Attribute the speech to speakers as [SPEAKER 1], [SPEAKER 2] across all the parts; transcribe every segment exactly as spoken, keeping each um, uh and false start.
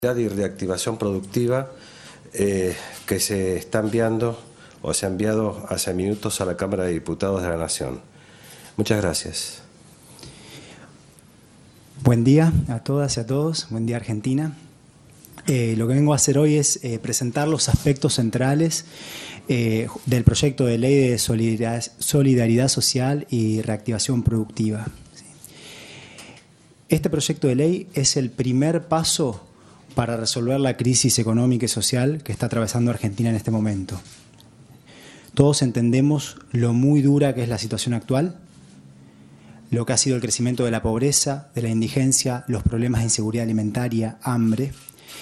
[SPEAKER 1] y reactivación productiva eh, que se está enviando o se ha enviado hace minutos a la Cámara de Diputados de la Nación. Muchas gracias.
[SPEAKER 2] Buen día a todas y a todos. Buen día, Argentina. Eh, lo que vengo a hacer hoy es eh, presentar los aspectos centrales eh, del proyecto de ley de solidaridad, solidaridad social y reactivación productiva. Este proyecto de ley es el primer paso para resolver la crisis económica y social que está atravesando Argentina en este momento. Todos entendemos lo muy dura que es la situación actual, lo que ha sido el crecimiento de la pobreza, de la indigencia, los problemas de inseguridad alimentaria, hambre.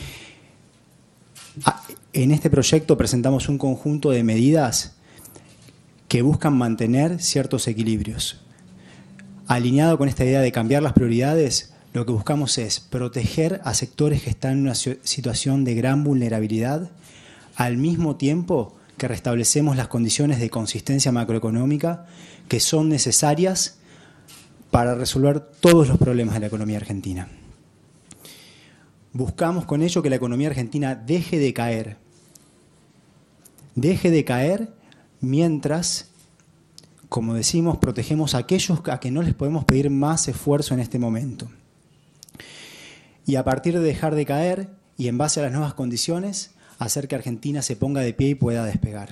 [SPEAKER 2] En este proyecto presentamos un conjunto de medidas que buscan mantener ciertos equilibrios. Alineado con esta idea de cambiar las prioridades, lo que buscamos es proteger a sectores que están en una situación de gran vulnerabilidad, al mismo tiempo que restablecemos las condiciones de consistencia macroeconómica que son necesarias para resolver todos los problemas de la economía argentina. Buscamos con ello que la economía argentina deje de caer, deje de caer mientras, como decimos, protegemos a aquellos a que no les podemos pedir más esfuerzo en este momento. Y a partir de dejar de caer y en base a las nuevas condiciones, hacer que Argentina se ponga de pie y pueda despegar.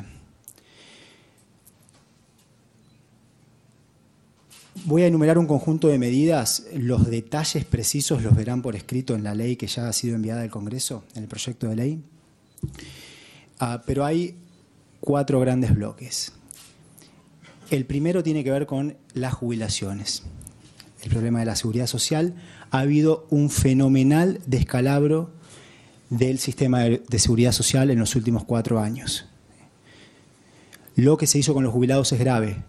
[SPEAKER 2] Voy a enumerar un conjunto de medidas. Los detalles precisos los verán por escrito en la ley que ya ha sido enviada al Congreso, en el proyecto de ley. Uh, pero hay cuatro grandes bloques. El primero tiene que ver con las jubilaciones. El problema de la seguridad social. Ha habido un fenomenal descalabro del sistema de seguridad social en los últimos cuatro años. Lo que se hizo con los jubilados es grave.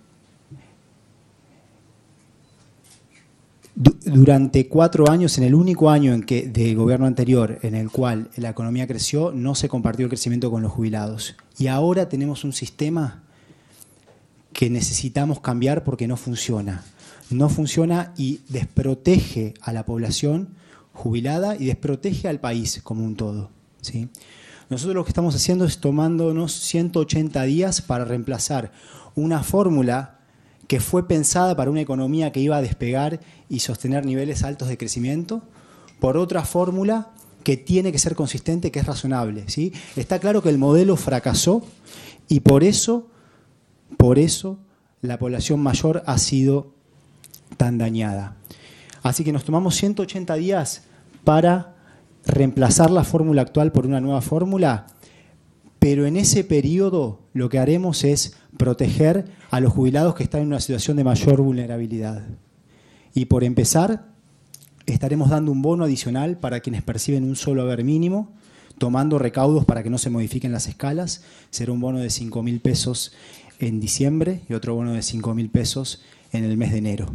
[SPEAKER 2] Durante cuatro años, en el único año en que, del gobierno anterior en el cual la economía creció, no se compartió el crecimiento con los jubilados. Y ahora tenemos un sistema que necesitamos cambiar porque no funciona. No funciona y desprotege a la población jubilada y desprotege al país como un todo, ¿sí? Nosotros lo que estamos haciendo es tomándonos ciento ochenta días para reemplazar una fórmula que fue pensada para una economía que iba a despegar y sostener niveles altos de crecimiento por otra fórmula que tiene que ser consistente, que es razonable, ¿sí? Está claro que el modelo fracasó y por eso, por eso la población mayor ha sido tan dañada. Así que nos tomamos ciento ochenta días para reemplazar la fórmula actual por una nueva fórmula, pero en ese periodo lo que haremos es proteger a los jubilados que están en una situación de mayor vulnerabilidad. Y por empezar, estaremos dando un bono adicional para quienes perciben un solo haber mínimo, tomando recaudos para que no se modifiquen las escalas. Será un bono de cinco mil pesos en diciembre y otro bono de cinco mil pesos en el mes de enero.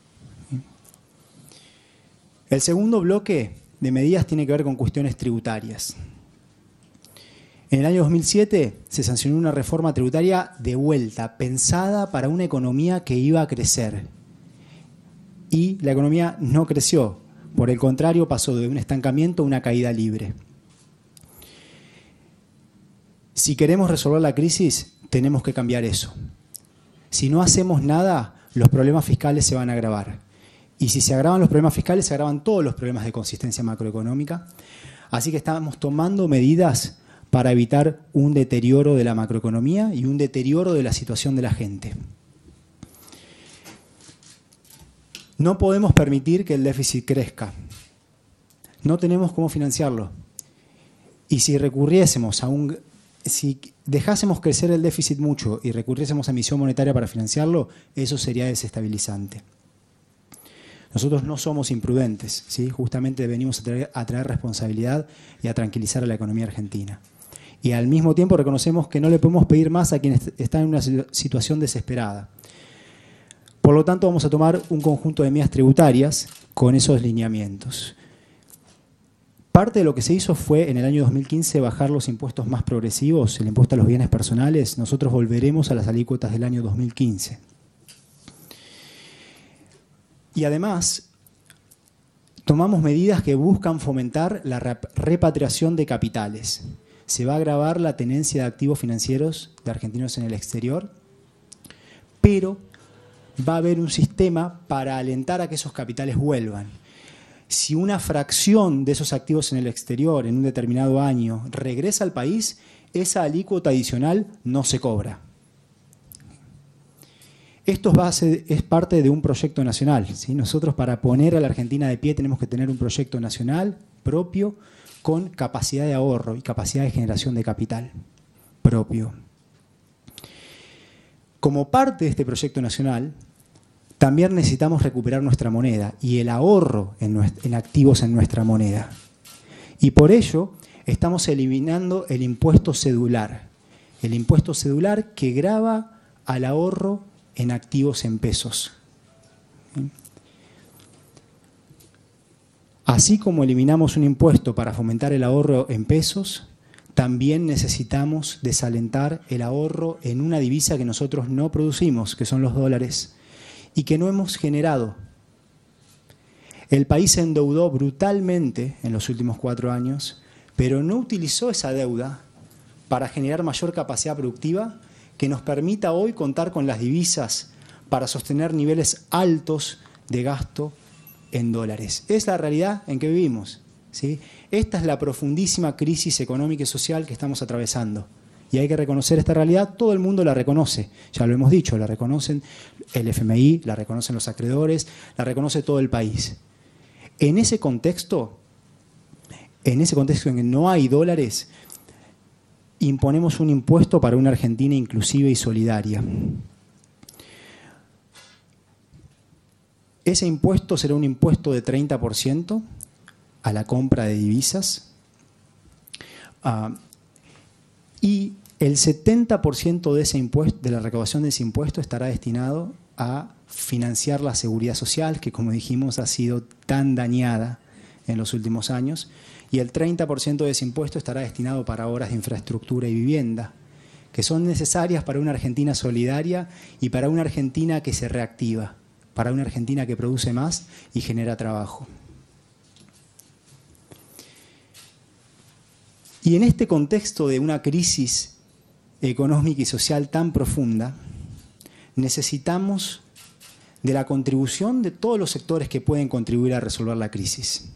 [SPEAKER 2] El segundo bloque de medidas tiene que ver con cuestiones tributarias. En el año dos mil siete se sancionó una reforma tributaria de vuelta, pensada para una economía que iba a crecer. Y la economía no creció. Por el contrario, pasó de un estancamiento a una caída libre. Si queremos resolver la crisis, tenemos que cambiar eso. Si no hacemos nada, los problemas fiscales se van a agravar. Y si se agravan los problemas fiscales, se agravan todos los problemas de consistencia macroeconómica. Así que estamos tomando medidas para evitar un deterioro de la macroeconomía y un deterioro de la situación de la gente. No podemos permitir que el déficit crezca. No tenemos cómo financiarlo. Y si recurriésemos a un... Si dejásemos crecer el déficit mucho y recurriésemos a emisión monetaria para financiarlo, eso sería desestabilizante. Nosotros no somos imprudentes, ¿sí? Justamente venimos a traer, a traer responsabilidad y a tranquilizar a la economía argentina. Y al mismo tiempo reconocemos que no le podemos pedir más a quienes están en una situación desesperada. Por lo tanto, vamos a tomar un conjunto de medidas tributarias con esos lineamientos. Parte de lo que se hizo fue en el año dos mil quince bajar los impuestos más progresivos, el impuesto a los bienes personales. Nosotros volveremos a las alícuotas del año dos mil quince. Y además, Tomamos medidas que buscan fomentar la repatriación de capitales. Se va a agravar la tenencia de activos financieros de argentinos en el exterior, pero va a haber un sistema para alentar a que esos capitales vuelvan. Si una fracción de esos activos en el exterior en un determinado año regresa al país, esa alícuota adicional no se cobra. Esto va a ser, es parte de un proyecto nacional, ¿sí? Nosotros, para poner a la Argentina de pie, tenemos que tener un proyecto nacional propio con capacidad de ahorro y capacidad de generación de capital propio. Como parte de este proyecto nacional, también necesitamos recuperar nuestra moneda y el ahorro en, nuestra, en activos en nuestra moneda. Y por ello estamos eliminando el impuesto cedular. El impuesto cedular que grava al ahorro en activos en pesos. Así como eliminamos un impuesto para fomentar el ahorro en pesos, también necesitamos desalentar el ahorro en una divisa que nosotros no producimos, que son los dólares, y que no hemos generado. El país se endeudó brutalmente en los últimos cuatro años, pero no utilizó esa deuda para generar mayor capacidad productiva que nos permita hoy contar con las divisas para sostener niveles altos de gasto en dólares. Es la realidad en que vivimos, ¿sí? Esta es la profundísima crisis económica y social que estamos atravesando. Y hay que reconocer esta realidad, todo el mundo la reconoce, ya lo hemos dicho, la reconocen el F M I, la reconocen los acreedores, la reconoce todo el país. En ese contexto, en ese contexto en que no hay dólares, imponemos un impuesto para una Argentina inclusiva y solidaria. Ese impuesto será un impuesto de treinta por ciento a la compra de divisas uh, y el setenta por ciento de ese impuesto, de la recaudación de ese impuesto, estará destinado a financiar la seguridad social, que, como dijimos, ha sido tan dañada en los últimos años, y el treinta por ciento de ese impuesto estará destinado para obras de infraestructura y vivienda, que son necesarias para una Argentina solidaria y para una Argentina que se reactiva, para una Argentina que produce más y genera trabajo. Y en este contexto de una crisis económica y social tan profunda, necesitamos de la contribución de todos los sectores que pueden contribuir a resolver la crisis.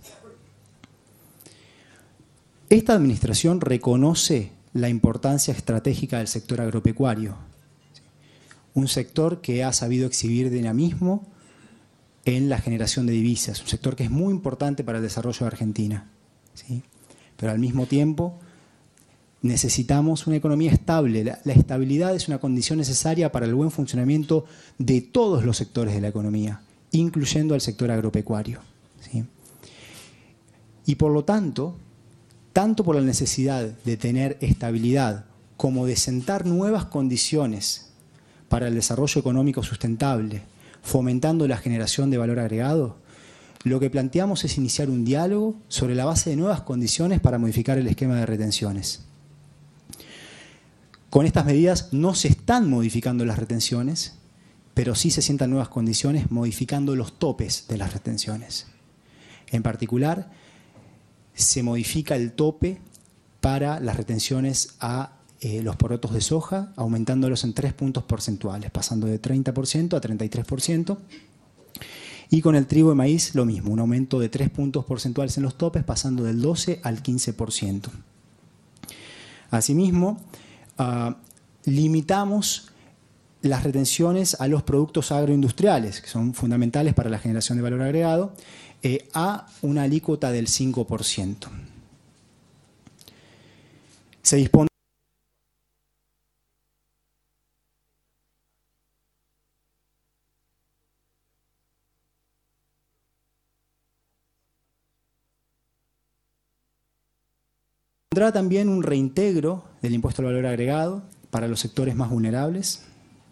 [SPEAKER 2] Esta administración reconoce la importancia estratégica del sector agropecuario, un sector que ha sabido exhibir dinamismo en la generación de divisas, un sector que es muy importante para el desarrollo de Argentina, ¿sí? Pero al mismo tiempo necesitamos una economía estable. La, la estabilidad es una condición necesaria para el buen funcionamiento de todos los sectores de la economía, incluyendo al sector agropecuario, ¿sí? Y por lo tanto, tanto por la necesidad de tener estabilidad como de sentar nuevas condiciones para el desarrollo económico sustentable, fomentando la generación de valor agregado, lo que planteamos es iniciar un diálogo sobre la base de nuevas condiciones para modificar el esquema de retenciones. Con estas medidas no se están modificando las retenciones, pero sí se sientan nuevas condiciones modificando los topes de las retenciones. En particular, se modifica el tope para las retenciones a eh, los porotos de soja, aumentándolos en tres puntos porcentuales, pasando de treinta por ciento a treinta y tres por ciento. Y con el trigo de maíz lo mismo, un aumento de tres puntos porcentuales en los topes, pasando del doce al quince por ciento. Asimismo, uh, limitamos las retenciones a los productos agroindustriales, que son fundamentales para la generación de valor agregado, eh, a una alícuota del cinco por ciento. Se dispone Tendrá también un reintegro del impuesto al valor agregado para los sectores más vulnerables.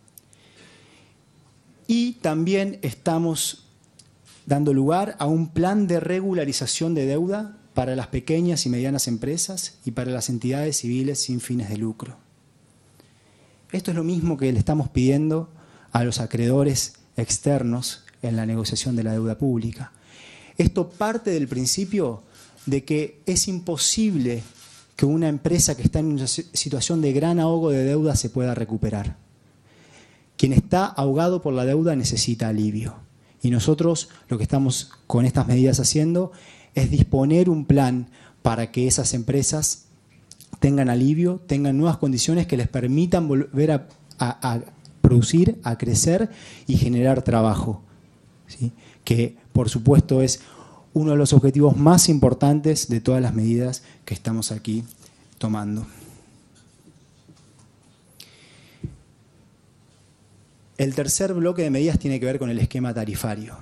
[SPEAKER 2] Y también estamos dando lugar a un plan de regularización de deuda para las pequeñas y medianas empresas y para las entidades civiles sin fines de lucro. Esto es lo mismo que le estamos pidiendo a los acreedores externos en la negociación de la deuda pública. Esto parte del principio de que es imposible que una empresa que está en una situación de gran ahogo de deuda se pueda recuperar. Quien está ahogado por la deuda necesita alivio. Y nosotros lo que estamos con estas medidas haciendo es disponer un plan para que esas empresas tengan alivio, tengan nuevas condiciones que les permitan volver a, a, a producir, a crecer y generar trabajo, ¿sí? Que por supuesto es uno de los objetivos más importantes de todas las medidas que estamos aquí tomando. El tercer bloque de medidas tiene que ver con el esquema tarifario.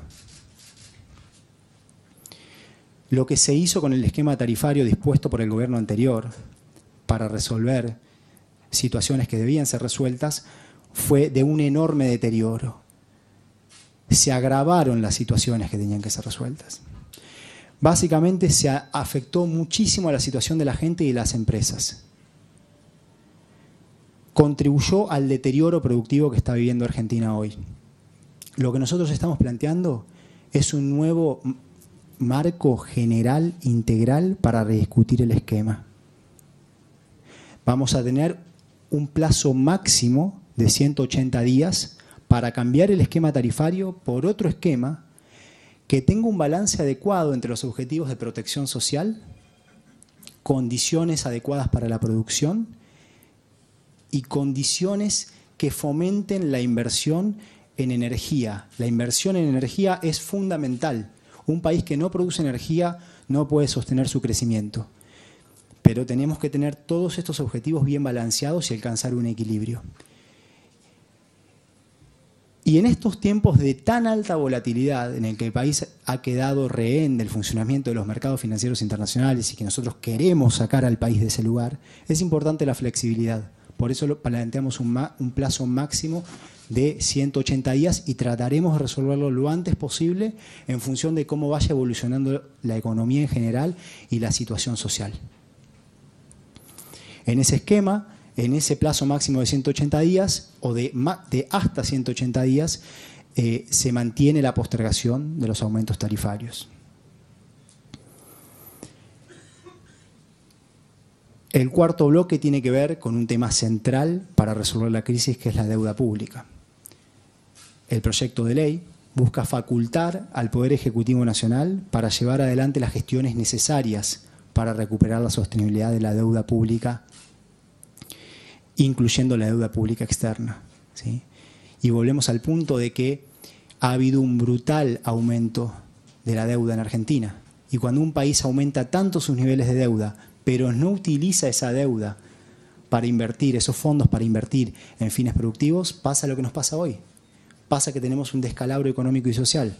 [SPEAKER 2] Lo que se hizo con el esquema tarifario dispuesto por el gobierno anterior para resolver situaciones que debían ser resueltas fue de un enorme deterioro. Se agravaron las situaciones que tenían que ser resueltas. Básicamente se afectó muchísimo a la situación de la gente y de las empresas. Contribuyó al deterioro productivo que está viviendo Argentina hoy. Lo que nosotros estamos planteando es un nuevo marco general, integral, para rediscutir el esquema. Vamos a tener un plazo máximo de ciento ochenta días para cambiar el esquema tarifario por otro esquema que tenga un balance adecuado entre los objetivos de protección social, condiciones adecuadas para la producción y condiciones que fomenten la inversión en energía. La inversión en energía es fundamental. Un país que no produce energía no puede sostener su crecimiento. Pero tenemos que tener todos estos objetivos bien balanceados y alcanzar un equilibrio. Y en estos tiempos de tan alta volatilidad, en el que el país ha quedado rehén del funcionamiento de los mercados financieros internacionales y que nosotros queremos sacar al país de ese lugar, es importante la flexibilidad. Por eso planteamos un, un plazo máximo de ciento ochenta días y trataremos de resolverlo lo antes posible en función de cómo vaya evolucionando la economía en general y la situación social. En ese esquema, en ese plazo máximo de ciento ochenta días o de, de hasta ciento ochenta días, eh, se mantiene la postergación de los aumentos tarifarios. El cuarto bloque tiene que ver con un tema central para resolver la crisis, que es la deuda pública. El proyecto de ley busca facultar al Poder Ejecutivo Nacional para llevar adelante las gestiones necesarias para recuperar la sostenibilidad de la deuda pública, incluyendo la deuda pública externa, ¿sí? Y volvemos al punto de que ha habido un brutal aumento de la deuda en Argentina. Y cuando un país aumenta tanto sus niveles de deuda, pero no utiliza esa deuda para invertir, esos fondos para invertir en fines productivos, pasa lo que nos pasa hoy. Pasa que tenemos un descalabro económico y social.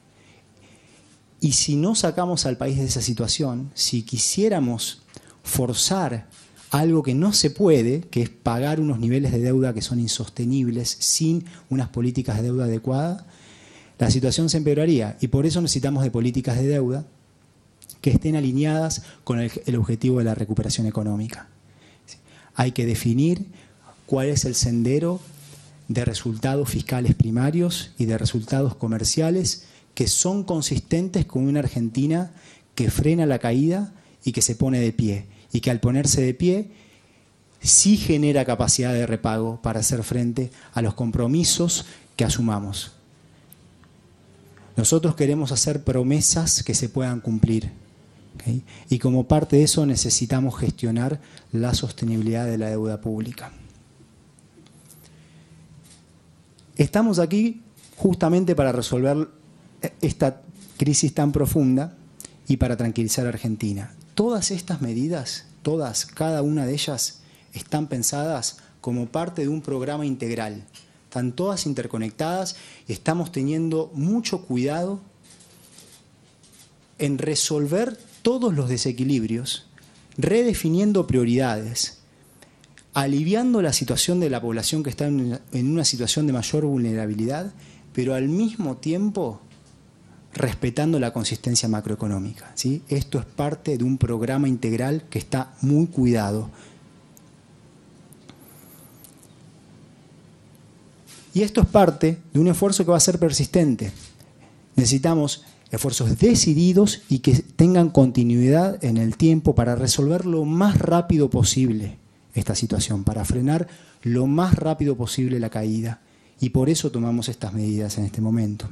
[SPEAKER 2] Y si no sacamos al país de esa situación, si quisiéramos forzar algo que no se puede, que es pagar unos niveles de deuda que son insostenibles sin unas políticas de deuda adecuadas, la situación se empeoraría. Y por eso necesitamos de políticas de deuda que estén alineadas con el, el objetivo de la recuperación económica. Hay que definir cuál es el sendero de resultados fiscales primarios y de resultados comerciales que son consistentes con una Argentina que frena la caída y que se pone de pie, y que al ponerse de pie sí genera capacidad de repago para hacer frente a los compromisos que asumamos. Nosotros queremos hacer promesas que se puedan cumplir, ¿okay? Y como parte de eso necesitamos gestionar la sostenibilidad de la deuda pública. Estamos aquí justamente para resolver esta crisis tan profunda y para tranquilizar a Argentina. Todas estas medidas, todas, cada una de ellas, están pensadas como parte de un programa integral. Están todas interconectadas y estamos teniendo mucho cuidado en resolver todos los desequilibrios, redefiniendo prioridades, aliviando la situación de la población que está en una situación de mayor vulnerabilidad, pero al mismo tiempo respetando la consistencia macroeconómica, ¿sí? Esto es parte de un programa integral que está muy cuidado. Y esto es parte de un esfuerzo que va a ser persistente. Necesitamos esfuerzos decididos y que tengan continuidad en el tiempo para resolver lo más rápido posible esta situación, para frenar lo más rápido posible la caída. Y por eso tomamos estas medidas en este momento.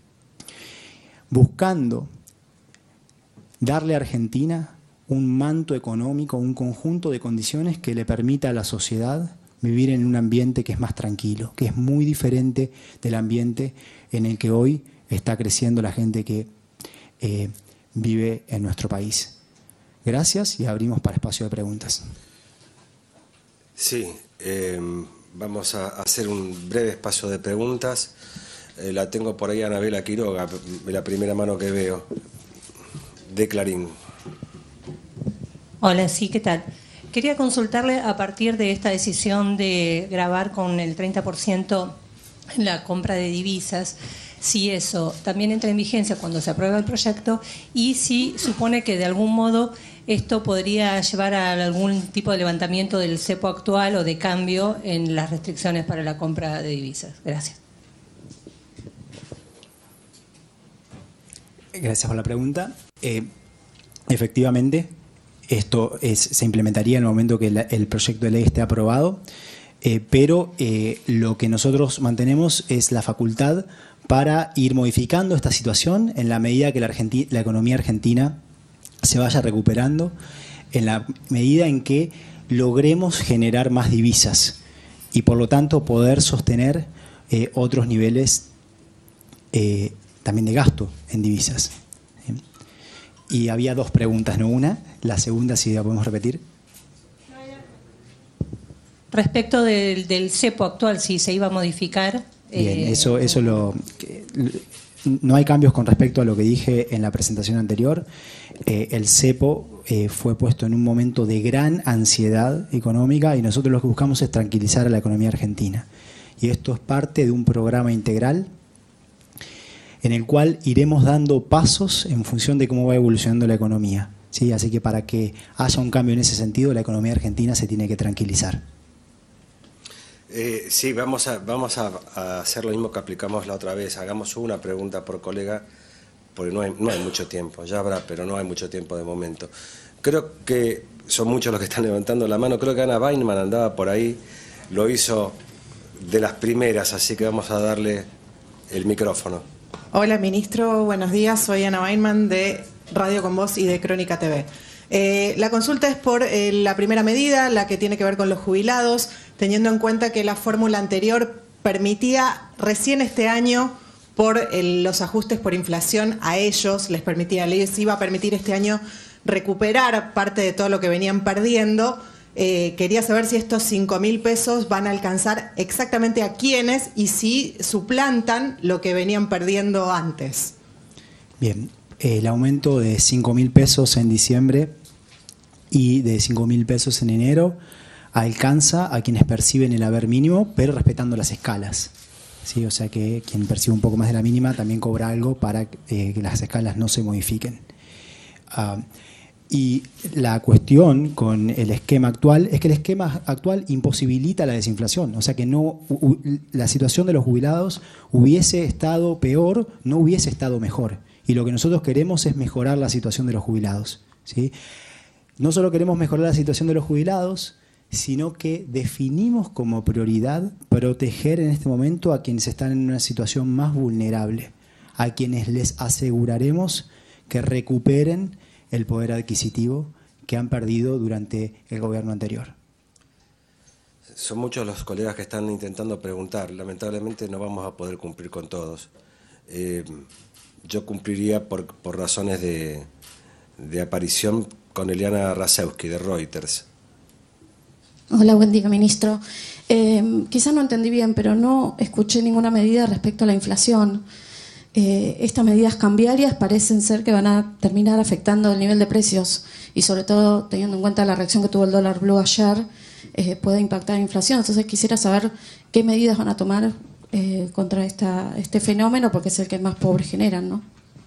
[SPEAKER 2] Buscando darle a Argentina un manto económico, un conjunto de condiciones que le permita a la sociedad vivir en un ambiente que es más tranquilo, que es muy diferente del ambiente en el que hoy está creciendo la gente que eh, vive en nuestro país. Gracias y abrimos para espacio de preguntas.
[SPEAKER 1] Sí, eh, vamos a hacer un breve espacio de preguntas. Eh, la tengo por ahí a Anabela Quiroga, la primera mano que veo, de Clarín.
[SPEAKER 3] Hola, sí, ¿qué tal? Quería consultarle a partir de esta decisión de gravar con el treinta por ciento la compra de divisas, si eso también entra en vigencia cuando se aprueba el proyecto y si supone que de algún modo esto podría llevar a algún tipo de levantamiento del cepo actual o de cambio en las restricciones para la compra de divisas. Gracias.
[SPEAKER 2] Gracias por la pregunta. Eh, efectivamente, esto es, se implementaría en el momento que la, el proyecto de ley esté aprobado, eh, pero eh, lo que nosotros mantenemos es la facultad para ir modificando esta situación en la medida que la, Argenti- la economía argentina se vaya recuperando, en la medida en que logremos generar más divisas y por lo tanto poder sostener eh, otros niveles eh, también de gasto en divisas. Y había dos preguntas, no una. La segunda, si la podemos repetir.
[SPEAKER 3] Respecto del, del cepo actual, si se iba a modificar.
[SPEAKER 2] Bien,
[SPEAKER 3] eh,
[SPEAKER 2] eso, eso lo. No hay cambios con respecto a lo que dije en la presentación anterior. Eh, el cepo eh, fue puesto en un momento de gran ansiedad económica y nosotros lo que buscamos es tranquilizar a la economía argentina. Y esto es parte de un programa integral en el cual iremos dando pasos en función de cómo va evolucionando la economía. ¿Sí? Así que para que haya un cambio en ese sentido, la economía argentina se tiene que tranquilizar.
[SPEAKER 1] Eh, sí, vamos, a, vamos a, a hacer lo mismo que aplicamos la otra vez. Hagamos una pregunta por colega, porque no hay, no hay mucho tiempo. Ya habrá, pero no hay mucho tiempo de momento. Creo que son muchos los que están levantando la mano. Creo que Ana Weinman andaba por ahí, lo hizo de las primeras, así que vamos a darle el micrófono.
[SPEAKER 4] Hola, ministro. Buenos días. Soy Ana Weinman de Radio Con Voz y de Crónica T V. Eh, la consulta es por eh, la primera medida, la que tiene que ver con los jubilados, teniendo en cuenta que la fórmula anterior permitía recién este año, por el, los ajustes por inflación, a ellos les permitía, les iba a permitir este año recuperar parte de todo lo que venían perdiendo. Eh, quería saber si estos cinco mil pesos van a alcanzar exactamente a quiénes y si suplantan lo que venían perdiendo antes.
[SPEAKER 2] Bien, el aumento de cinco mil pesos en diciembre y de cinco mil pesos en enero alcanza a quienes perciben el haber mínimo, pero respetando las escalas. ¿Sí? O sea que quien percibe un poco más de la mínima también cobra algo para eh, que las escalas no se modifiquen. Uh, Y la cuestión con el esquema actual es que el esquema actual imposibilita la desinflación. O sea que no, la situación de los jubilados hubiese estado peor, no hubiese estado mejor. Y lo que nosotros queremos es mejorar la situación de los jubilados, ¿sí? No solo queremos mejorar la situación de los jubilados, sino que definimos como prioridad proteger en este momento a quienes están en una situación más vulnerable, a quienes les aseguraremos que recuperen el poder adquisitivo que han perdido durante el gobierno anterior.
[SPEAKER 1] Son muchos los colegas que están intentando preguntar. Lamentablemente no vamos a poder cumplir con todos. Eh, yo cumpliría por, por razones de, de aparición con Eliana Rasewski de Reuters.
[SPEAKER 5] Hola, buen día, ministro. Eh, quizás no entendí bien, pero no escuché ninguna medida respecto a la inflación. Eh, estas medidas cambiarias parecen ser que van a terminar afectando el nivel de precios y sobre todo teniendo en cuenta la reacción que tuvo el dólar blue ayer, eh, puede impactar la inflación. Entonces quisiera saber qué medidas van a tomar eh, contra esta, este fenómeno, porque es el que más pobres generan, ¿no?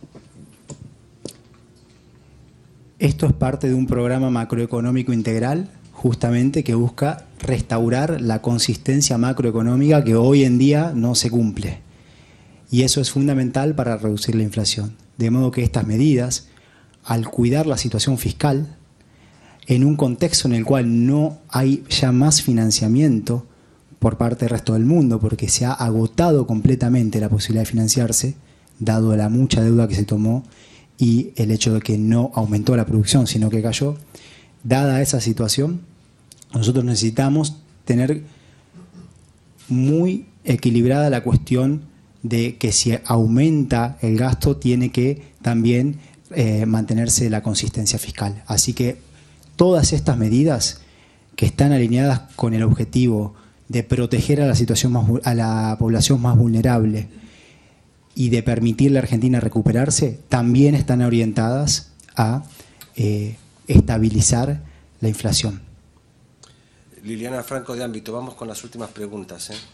[SPEAKER 2] Esto es parte de un programa macroeconómico integral justamente que busca restaurar la consistencia macroeconómica que hoy en día no se cumple. Y eso es fundamental para reducir la inflación. de modo que estas medidas, al cuidar la situación fiscal, en un contexto en el cual no hay ya más financiamiento por parte del resto del mundo, porque se ha agotado completamente la posibilidad de financiarse, dado la mucha deuda que se tomó y el hecho de que no aumentó la producción, sino que cayó. Dada esa situación, nosotros necesitamos tener muy equilibrada la cuestión de que si aumenta el gasto, tiene que también eh, mantenerse la consistencia fiscal. Así que todas estas medidas que están alineadas con el objetivo de proteger a la situación más, a la población más vulnerable y de permitirle a Argentina recuperarse, también están orientadas a eh, estabilizar la inflación.
[SPEAKER 1] Liliana Franco de Ámbito, vamos con las últimas preguntas, ¿eh?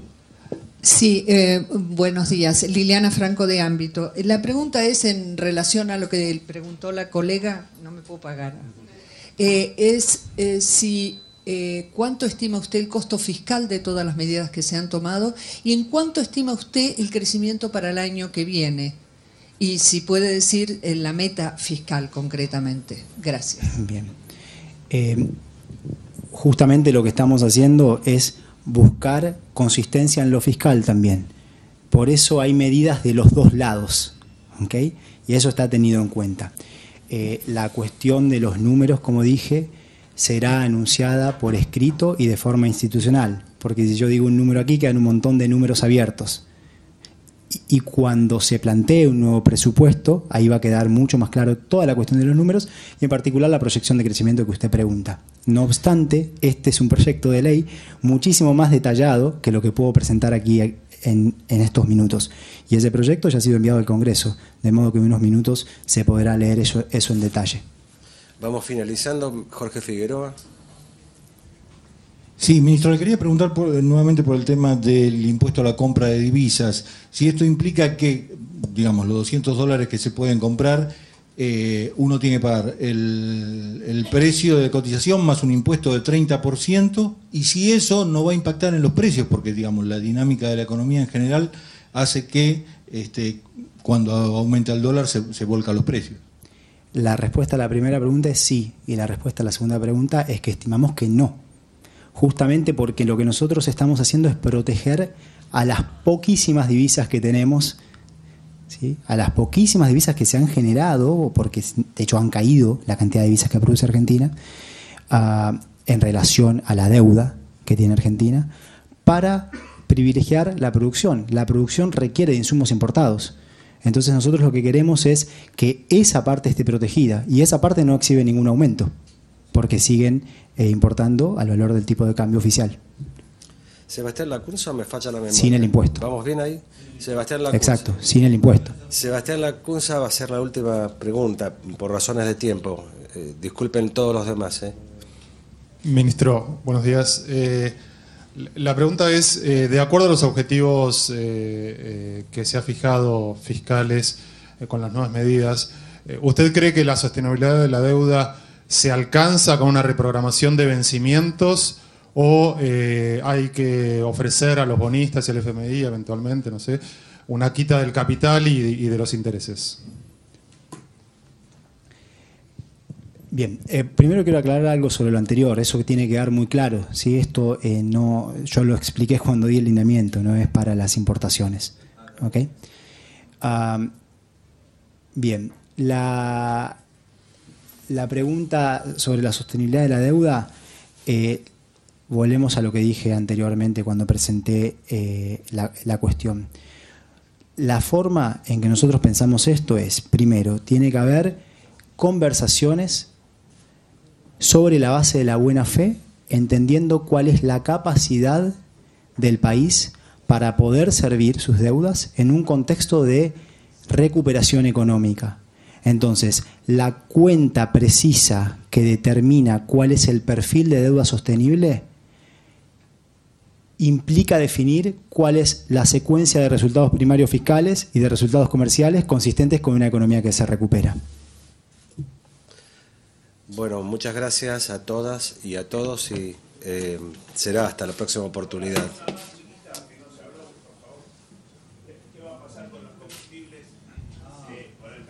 [SPEAKER 6] Sí, eh, buenos días. Liliana Franco de Ámbito. La pregunta es en relación a lo que preguntó la colega, no me puedo pagar, eh, es eh, si eh, cuánto estima usted el costo fiscal de todas las medidas que se han tomado y en cuánto estima usted el crecimiento para el año que viene y si puede decir eh, la meta fiscal concretamente. Gracias.
[SPEAKER 2] Bien. Eh, justamente lo que estamos haciendo es buscar consistencia en lo fiscal también. Por eso hay medidas de los dos lados, ¿ok? Y eso está tenido en cuenta. Eh, la cuestión de los números, como dije, será anunciada por escrito y de forma institucional, porque si yo digo un número aquí, quedan un montón de números abiertos. Y, y cuando se plantee un nuevo presupuesto, ahí va a quedar mucho más claro toda la cuestión de los números y en particular la proyección de crecimiento que usted pregunta. No obstante, este es un proyecto de ley muchísimo más detallado que lo que puedo presentar aquí en, en estos minutos. Y ese proyecto ya ha sido enviado al Congreso, de modo que en unos minutos se podrá leer eso, eso en detalle.
[SPEAKER 1] Vamos finalizando. Jorge Figueroa.
[SPEAKER 7] Sí, ministro, le quería preguntar por, nuevamente por el tema del impuesto a la compra de divisas. Si esto implica que, digamos, los doscientos dólares que se pueden comprar, eh, uno tiene que pagar el, el precio de cotización más un impuesto del treinta por ciento, y si eso no va a impactar en los precios, porque, digamos, la dinámica de la economía en general hace que este, cuando aumenta el dólar se, se volcan los precios.
[SPEAKER 2] La respuesta a la primera pregunta es sí, y la respuesta a la segunda pregunta es que estimamos que no. Justamente porque lo que nosotros estamos haciendo es proteger a las poquísimas divisas que tenemos, ¿sí? A las poquísimas divisas que se han generado, porque de hecho han caído la cantidad de divisas que produce Argentina, uh, en relación a la deuda que tiene Argentina, para privilegiar la producción. La producción requiere de insumos importados. Entonces nosotros lo que queremos es que esa parte esté protegida, y esa parte no exhibe ningún aumento, porque siguen eh, importando al valor del tipo de cambio oficial.
[SPEAKER 1] Sebastián Lacunza, me falla la memoria.
[SPEAKER 2] Sin el impuesto.
[SPEAKER 1] ¿Vamos bien ahí? Sebastián Lacunza.
[SPEAKER 2] Exacto, sin el impuesto.
[SPEAKER 1] Sebastián Lacunza va a ser la última pregunta, por razones de tiempo. Eh, disculpen todos los demás. ¿eh?
[SPEAKER 8] Ministro, buenos días. Eh, la pregunta es, eh, de acuerdo a los objetivos eh, eh, que se ha fijado fiscales eh, con las nuevas medidas, eh, ¿usted cree que la sostenibilidad de la deuda se alcanza con una reprogramación de vencimientos o eh, hay que ofrecer a los bonistas y al F M I eventualmente, no sé, una quita del capital y, y de los intereses?
[SPEAKER 2] Bien, eh, primero quiero aclarar algo sobre lo anterior, eso que tiene que quedar muy claro. ¿Sí? Esto eh, no, yo lo expliqué cuando di el lineamiento, no es para las importaciones. ¿Okay? Uh, bien, la... La pregunta sobre la sostenibilidad de la deuda, eh, volvemos a lo que dije anteriormente cuando presenté eh, la, la cuestión. La forma en que nosotros pensamos esto es, primero, tiene que haber conversaciones sobre la base de la buena fe, entendiendo cuál es la capacidad del país para poder servir sus deudas en un contexto de recuperación económica. Entonces, la cuenta precisa que determina cuál es el perfil de deuda sostenible implica definir cuál es la secuencia de resultados primarios fiscales y de resultados comerciales consistentes con una economía que se recupera.
[SPEAKER 1] Bueno, muchas gracias a todas y a todos y eh, será hasta la próxima oportunidad. ¿Qué va a pasar con los combustibles?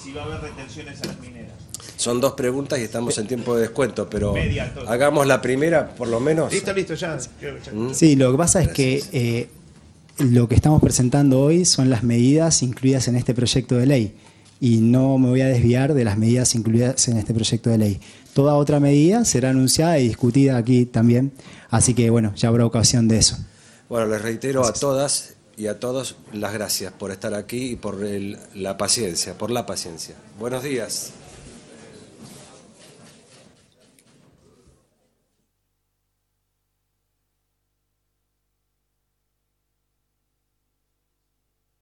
[SPEAKER 9] si va a haber retenciones a las mineras.
[SPEAKER 1] Son dos preguntas y estamos en tiempo de descuento, pero
[SPEAKER 9] Media,
[SPEAKER 1] hagamos la primera, por lo menos.
[SPEAKER 9] Listo, listo, ya.
[SPEAKER 1] ¿Mm?
[SPEAKER 2] Sí, lo que pasa es que eh, lo que estamos presentando hoy son las medidas incluidas en este proyecto de ley y no me voy a desviar de las medidas incluidas en este proyecto de ley. Toda otra medida será anunciada y discutida aquí también, así que bueno, ya habrá ocasión de eso.
[SPEAKER 1] Bueno, les reitero
[SPEAKER 2] Gracias.
[SPEAKER 1] a todas y a todos las gracias por estar aquí y por el- la paciencia, por la paciencia. Buenos días.